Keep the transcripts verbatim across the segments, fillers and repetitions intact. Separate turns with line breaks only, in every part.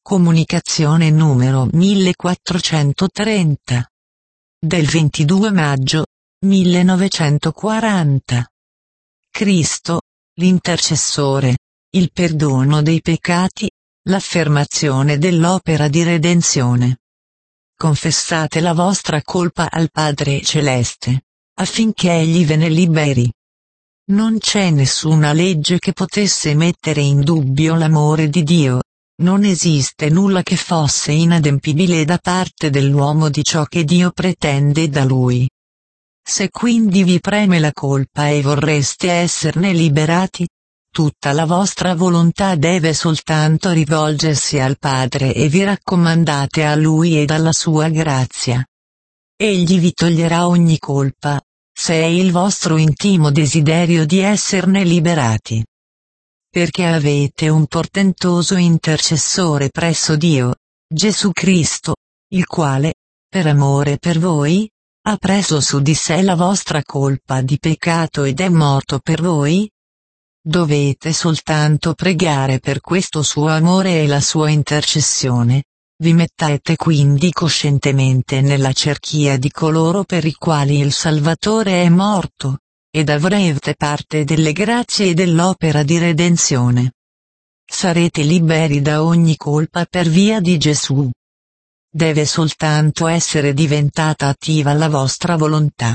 Comunicazione numero millequattrocentotrenta. Del ventidue maggio millenovecentoquaranta. Cristo, l'intercessore, il perdono dei peccati, l'affermazione dell'opera di redenzione. Confessate la vostra colpa al Padre Celeste, affinché Egli ve ne liberi. Non c'è nessuna legge che potesse mettere in dubbio l'amore di Dio. Non esiste nulla che fosse inadempibile da parte dell'uomo di ciò che Dio pretende da lui. Se quindi vi preme la colpa e vorreste esserne liberati, tutta la vostra volontà deve soltanto rivolgersi al Padre e vi raccomandate a Lui ed alla sua grazia. Egli vi toglierà ogni colpa, se è il vostro intimo desiderio di esserne liberati. Perché avete un portentoso intercessore presso Dio, Gesù Cristo, il quale, per amore per voi, ha preso su di sé la vostra colpa di peccato ed è morto per voi? Dovete soltanto pregare per questo suo amore e la sua intercessione. Vi mettete quindi coscientemente nella cerchia di coloro per i quali il Salvatore è morto, ed avrete parte delle grazie e dell'opera di redenzione. Sarete liberi da ogni colpa per via di Gesù. Deve soltanto essere diventata attiva la vostra volontà.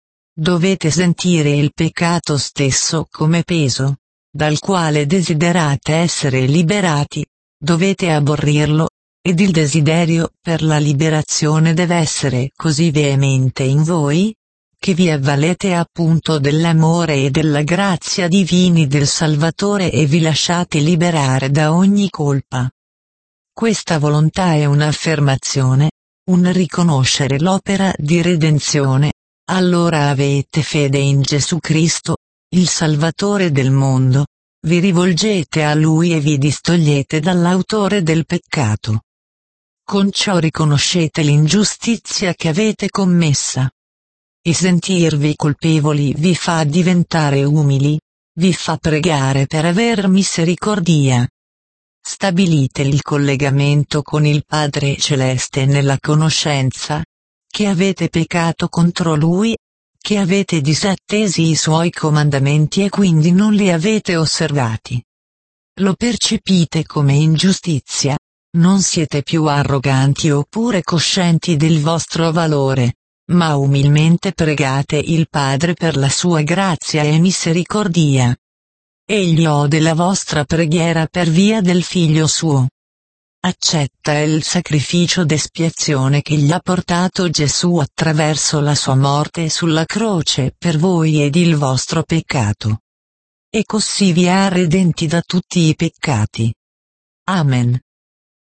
Dovete sentire il peccato stesso come peso, dal quale desiderate essere liberati, dovete aborrirlo, ed il desiderio per la liberazione deve essere così veemente in voi, che vi avvalete appunto dell'amore e della grazia divini del Salvatore e vi lasciate liberare da ogni colpa. Questa volontà è un'affermazione, un riconoscere l'opera di redenzione, allora avete fede in Gesù Cristo, il Salvatore del mondo, vi rivolgete a Lui e vi distogliete dall'autore del peccato. Con ciò riconoscete l'ingiustizia che avete commessa. E sentirvi colpevoli vi fa diventare umili, vi fa pregare per aver misericordia. Stabilite il collegamento con il Padre Celeste nella conoscenza, che avete peccato contro Lui, che avete disattesi i Suoi comandamenti e quindi non li avete osservati. Lo percepite come ingiustizia, non siete più arroganti oppure coscienti del vostro valore, ma umilmente pregate il Padre per la sua grazia e misericordia. Egli ode la vostra preghiera per via del Figlio suo. Accetta il sacrificio d'espiazione che gli ha portato Gesù attraverso la sua morte sulla croce per voi ed il vostro peccato. E così vi ha redenti da tutti i peccati. Amen.